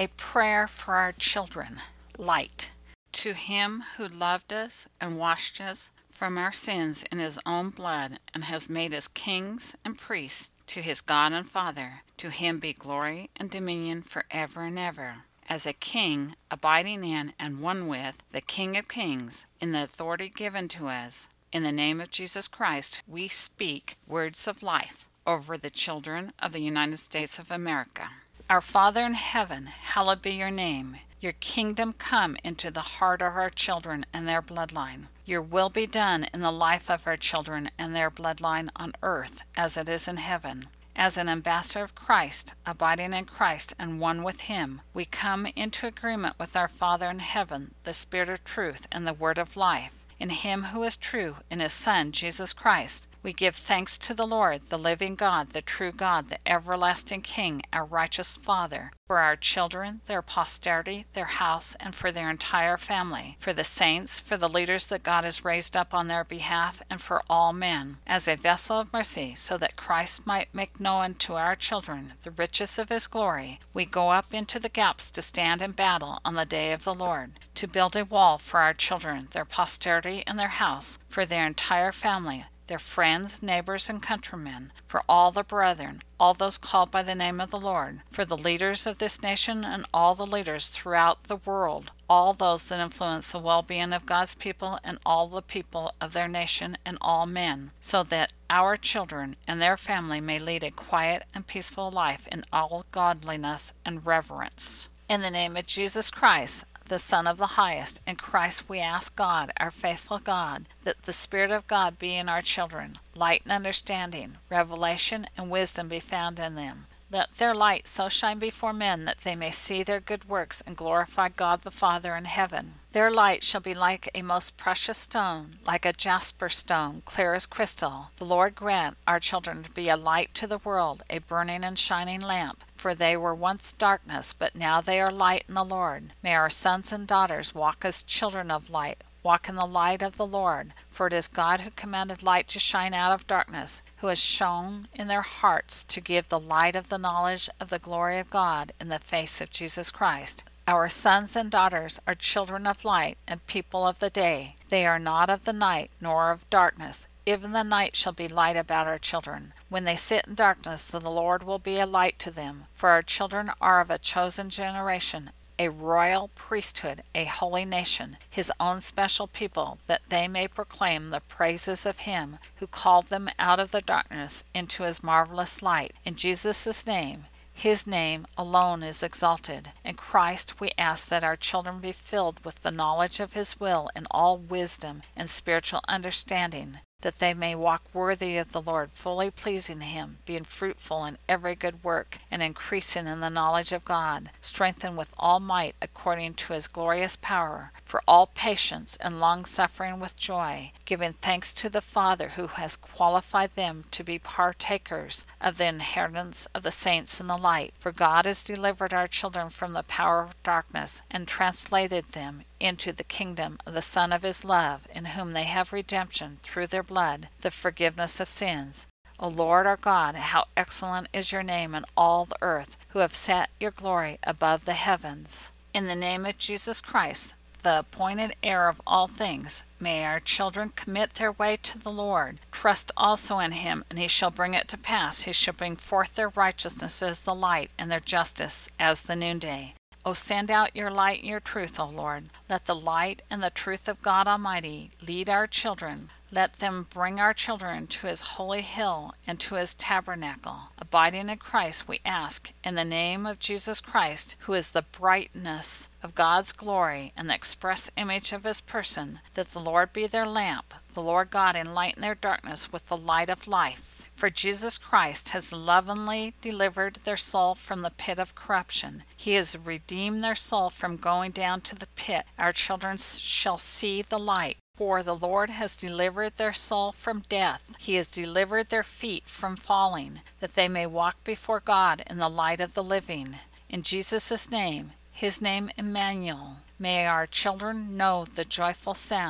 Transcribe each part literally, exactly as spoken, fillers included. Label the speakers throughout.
Speaker 1: A prayer for our children. Light. To him who loved us and washed us from our sins in his own blood and has made us kings and priests to his God and Father, to him be glory and dominion forever and ever. As a king, abiding in and one with the King of Kings, in the authority given to us, in the name of Jesus Christ, we speak words of life over the children of the United States of America. Our Father in heaven, hallowed be your name. Your kingdom come into the heart of our children and their bloodline. Your will be done in the life of our children and their bloodline on earth as it is in heaven. As an ambassador of Christ, abiding in Christ and one with him, we come into agreement with our Father in heaven, the Spirit of truth and the Word of life. In him who is true, in his Son, Jesus Christ, we give thanks to the Lord, the living God, the true God, the everlasting King, our righteous Father, for our children, their posterity, their house, and for their entire family, for the saints, for the leaders that God has raised up on their behalf, and for all men, as a vessel of mercy, so that Christ might make known to our children the riches of his glory. We go up into the gaps to stand in battle on the day of the Lord, to build a wall for our children, their posterity, and their house, for their entire family, their friends, neighbors, and countrymen, for all the brethren, all those called by the name of the Lord, for the leaders of this nation and all the leaders throughout the world, all those that influence the well-being of God's people and all the people of their nation and all men, so that our children and their family may lead a quiet and peaceful life in all godliness and reverence. In the name of Jesus Christ, the Son of the Highest, in Christ we ask God, our faithful God, that the Spirit of God be in our children, light and understanding, revelation and wisdom be found in them. Let their light so shine before men that they may see their good works and glorify God the Father in heaven. Their light shall be like a most precious stone, like a jasper stone, clear as crystal. The Lord grant our children to be a light to the world, a burning and shining lamp. For they were once darkness, but now they are light in the Lord. May our sons and daughters walk as children of light, walk in the light of the Lord. For it is God who commanded light to shine out of darkness, who has shone in their hearts to give the light of the knowledge of the glory of God in the face of Jesus Christ. Our sons and daughters are children of light and people of the day. They are not of the night nor of darkness. Even the night shall be light about our children. When they sit in darkness, the Lord will be a light to them. For our children are of a chosen generation, a royal priesthood, a holy nation, his own special people, that they may proclaim the praises of him who called them out of the darkness into his marvelous light. In Jesus' name, his name alone is exalted. In Christ we ask that our children be filled with the knowledge of his will in all wisdom and spiritual understanding, that they may walk worthy of the Lord, fully pleasing him, being fruitful in every good work, and increasing in the knowledge of God, strengthened with all might according to his glorious power, for all patience and long-suffering with joy, giving thanks to the Father who has qualified them to be partakers of the inheritance of the saints in the light. For God has delivered our children from the power of darkness, and translated them into the kingdom of the Son of his love, in whom they have redemption through their blood, the forgiveness of sins. O Lord our God, how excellent is your name in all the earth, who have set your glory above the heavens. In the name of Jesus Christ, the appointed heir of all things, may our children commit their way to the Lord. Trust also in him, and he shall bring it to pass. He shall bring forth their righteousness as the light, and their justice as the noonday. O send out your light and your truth, O Lord. Let the light and the truth of God Almighty lead our children. Let them bring our children to his holy hill and to his tabernacle. Abiding in Christ, we ask, in the name of Jesus Christ, who is the brightness of God's glory and the express image of his person, that the Lord be their lamp, the Lord God enlighten their darkness with the light of life. For Jesus Christ has lovingly delivered their soul from the pit of corruption. He has redeemed their soul from going down to the pit. Our children shall see the light. For the Lord has delivered their soul from death. He has delivered their feet from falling, that they may walk before God in the light of the living. In Jesus' name, his name Emmanuel, may our children know the joyful sound.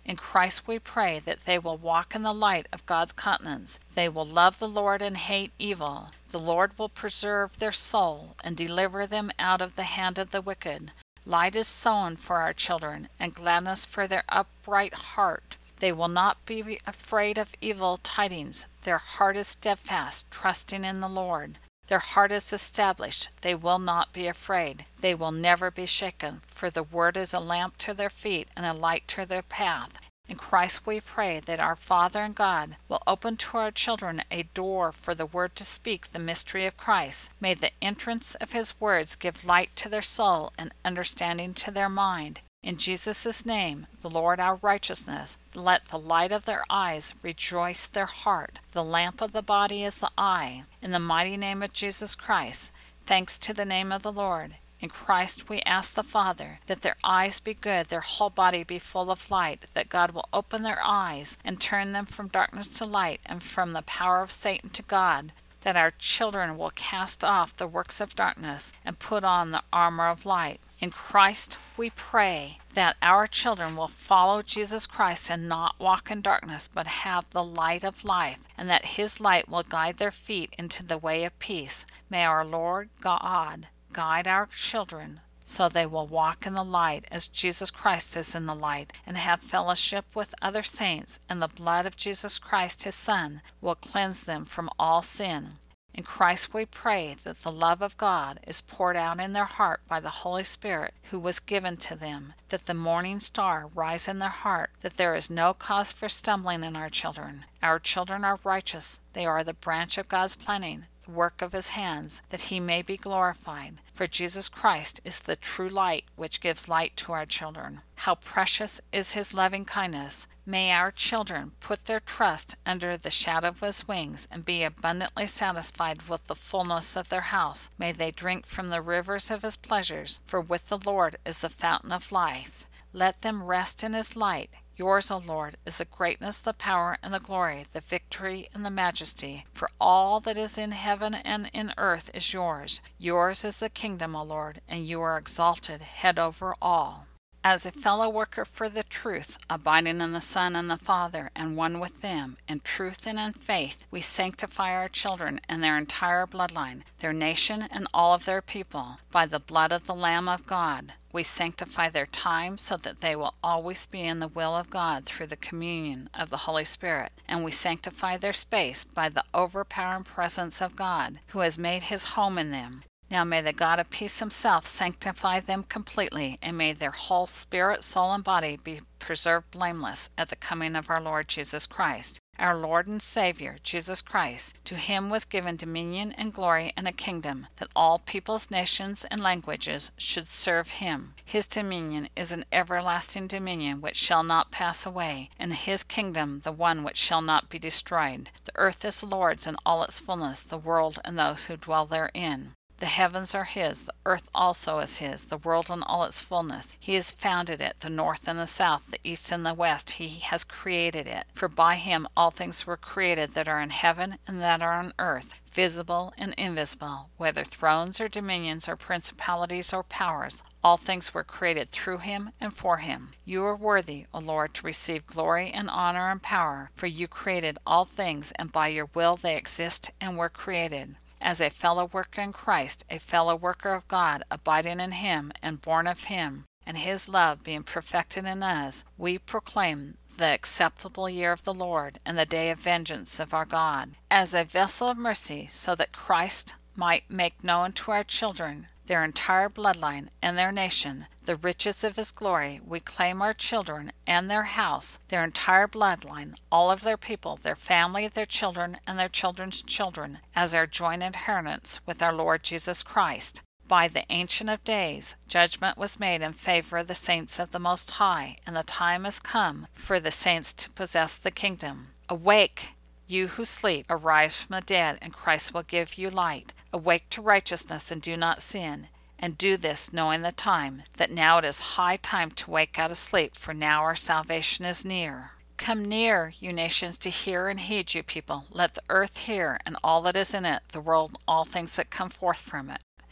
Speaker 1: In Christ we pray that they will walk in the light of God's countenance. They will love the Lord and hate evil. The Lord will preserve their soul and deliver them out of the hand of the wicked. Light is sown for our children, and gladness for their upright heart. They will not be afraid of evil tidings. Their heart is steadfast, trusting in the Lord. Their heart is established. They will not be afraid. They will never be shaken, for the word is a lamp to their feet and a light to their path. In Christ we pray that our Father and God will open to our children a door for the word to speak the mystery of Christ. May the entrance of his words give light to their soul and understanding to their mind. In Jesus' name, the Lord our righteousness, let the light of their eyes rejoice their heart. The lamp of the body is the eye. In the mighty name of Jesus Christ, thanks to the name of the Lord. In Christ we ask the Father that their eyes be good, their whole body be full of light, that God will open their eyes and turn them from darkness to light and from the power of Satan to God, that our children will cast off the works of darkness and put on the armor of light. In Christ we pray that our children will follow Jesus Christ and not walk in darkness, but have the light of life, and that his light will guide their feet into the way of peace. May our Lord God guide our children so they will walk in the light as Jesus Christ is in the light, and have fellowship with other saints, and the blood of Jesus Christ his Son will cleanse them from all sin. In Christ we pray that the love of God is poured out in their heart by the Holy Spirit who was given to them, that the morning star rise in their heart, that there is no cause for stumbling in our children. Our children are righteous. They are the branch of God's planting, the work of his hands, that he may be glorified. For Jesus Christ is the true light which gives light to our children. How precious is his loving kindness! May our children put their trust under the shadow of his wings and be abundantly satisfied with the fullness of their house. May they drink from the rivers of his pleasures, for with the Lord is the fountain of life. Let them rest in his light. Yours, O Lord, is the greatness, the power, and the glory, the victory, and the majesty. For all that is in heaven and in earth is yours. Yours is the kingdom, O Lord, and you are exalted, head over all. As a fellow worker for the truth, abiding in the Son and the Father, and one with them, in truth and in faith, we sanctify our children and their entire bloodline, their nation and all of their people, by the blood of the Lamb of God. We sanctify their time so that they will always be in the will of God through the communion of the Holy Spirit, and we sanctify their space by the overpowering presence of God, who has made his home in them. Now may the God of peace himself sanctify them completely, and may their whole spirit, soul, and body be preserved blameless at the coming of our Lord Jesus Christ. Our Lord and Savior, Jesus Christ, to him was given dominion and glory and a kingdom, that all peoples, nations, and languages should serve him. His dominion is an everlasting dominion which shall not pass away, and his kingdom the one which shall not be destroyed. The earth is the Lord's and all its fullness, the world and those who dwell therein. The heavens are his, the earth also is his, the world and all its fullness. He has founded it, the north and the south, the east and the west. He has created it. For by him all things were created that are in heaven and that are on earth, visible and invisible, whether thrones or dominions or principalities or powers. All things were created through him and for him. You are worthy, O Lord, to receive glory and honor and power, for you created all things, and by your will they exist and were created. As a fellow worker in Christ, a fellow worker of God, abiding in him and born of him, and his love being perfected in us, we proclaim the acceptable year of the Lord and the day of vengeance of our God, as a vessel of mercy, so that Christ might make known to our children, their entire bloodline and their nation, the riches of his glory. We claim our children and their house, their entire bloodline, all of their people, their family, their children, and their children's children, as our joint inheritance with our Lord Jesus Christ. By the Ancient of Days, judgment was made in favor of the saints of the Most High, and the time has come for the saints to possess the kingdom. Awake, you who sleep, arise from the dead, and Christ will give you light. Awake to righteousness, and do not sin. And do this, knowing the time, that now it is high time to wake out of sleep, for now our salvation is near. Come near, you nations, to hear and heed, you people. Let the earth hear, and all that is in it, the world and all things that come forth from it.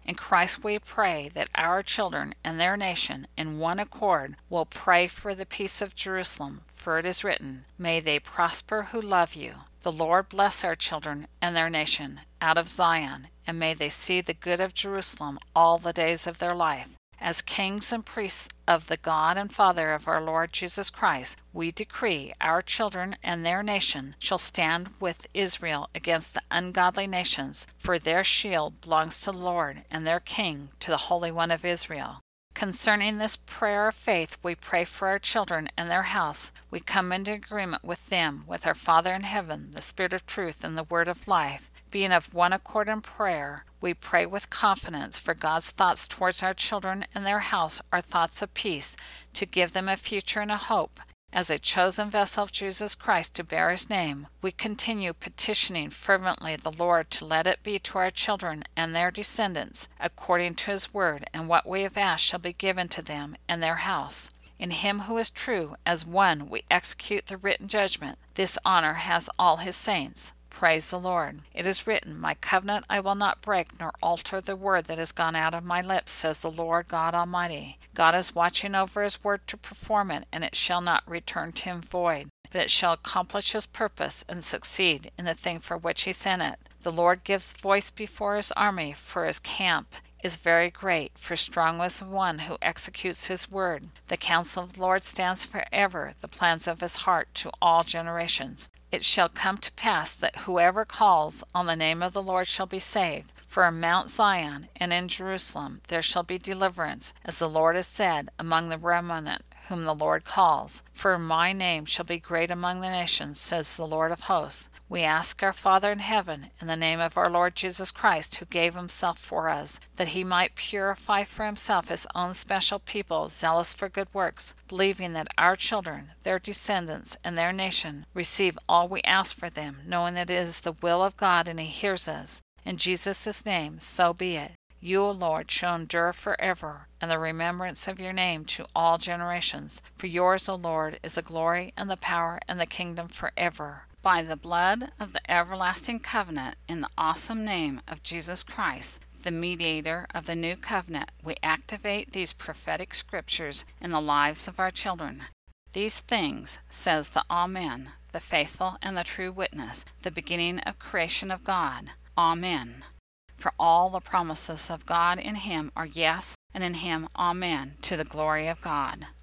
Speaker 1: In Christ we pray that our children and their nation, in one accord, will pray for the peace of Jerusalem, for it is written, May they prosper who love you. The Lord bless our children and their nation out of Zion, and may they see the good of Jerusalem all the days of their life. As kings and priests of the God and Father of our Lord Jesus Christ, we decree our children and their nation shall stand with Israel against the ungodly nations, for their shield belongs to the Lord, and their king to the Holy One of Israel. Concerning this prayer of faith, we pray for our children and their house. We come into agreement with them, with our Father in heaven, the Spirit of truth, and the Word of life. Being of one accord in prayer, we pray with confidence, for God's thoughts towards our children and their house are thoughts of peace, to give them a future and a hope. As a chosen vessel of Jesus Christ to bear his name, we continue petitioning fervently the Lord to let it be to our children and their descendants, according to his word, and what we have asked shall be given to them and their house. In him who is true, as one we execute the written judgment. This honor has all his saints. Praise the Lord. It is written, My covenant I will not break, nor alter the word that has gone out of my lips, says the Lord God Almighty. God is watching over his word to perform it, and it shall not return to him void, but it shall accomplish his purpose and succeed in the thing for which he sent it. The Lord gives voice before his army, for his camp is very great, for strong was the one who executes his word. The counsel of the Lord stands forever, the plans of his heart to all generations. It shall come to pass that whoever calls on the name of the Lord shall be saved. For in Mount Zion and in Jerusalem there shall be deliverance, as the Lord has said, among the remnant whom the Lord calls. For my name shall be great among the nations, says the Lord of hosts. We ask our Father in heaven, in the name of our Lord Jesus Christ, who gave himself for us, that he might purify for himself his own special people, zealous for good works, believing that our children, their descendants, and their nation receive all we ask for them, knowing that it is the will of God and he hears us. In Jesus' name, so be it. You, O Lord, shall endure forever, and the remembrance of your name to all generations. For yours, O Lord, is the glory and the power and the kingdom forever. By the blood of the everlasting covenant, in the awesome name of Jesus Christ, the mediator of the new covenant, we activate these prophetic scriptures in the lives of our children. These things, says the Amen, the faithful and the true witness, the beginning of creation of God. Amen. For all the promises of God in him are yes, and in him amen, to the glory of God.